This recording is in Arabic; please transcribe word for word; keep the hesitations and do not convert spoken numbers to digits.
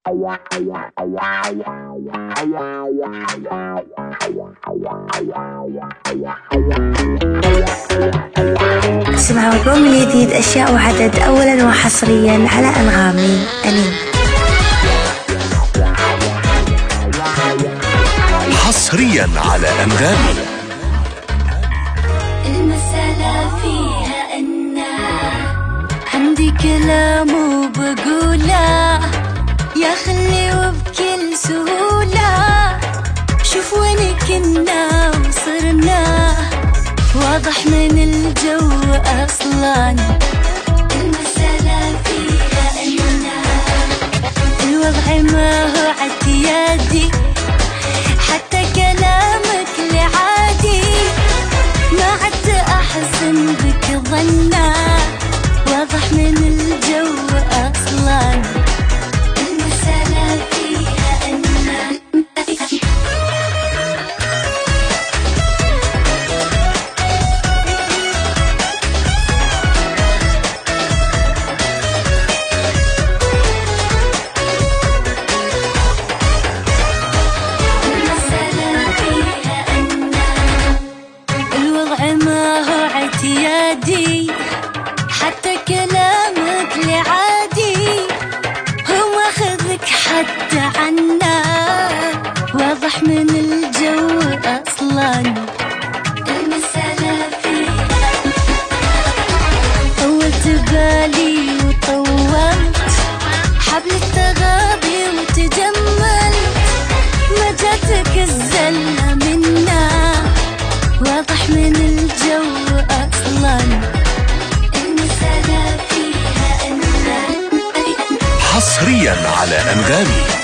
اسمعوا ألبوم جديد أشياء وعدد أولا وحصريا على أنغامي أنين. حصريا على أنغامي. المسألة فيها أن عندي كلام وبقوله يا خلي وبكل سهولة. شوف وين كنا وصرنا واضح من الجو أصلا. المسألة فيها أن الوضع ما هو اعتيادي، حتى كلامك لعادي ما عدت أحسن بك ظنا. واضح من الجو أصلا. المسألة فيها أن حتى كلامك لعادي هو ماخذك حتى عنا. واضح من الجو أصلا. المسألة فيها طولت بالي وطولت حبل التغاضي وتجملت ما جاتك الزلة منا. واضح من الجو أصلا. حصريا على أنغامي.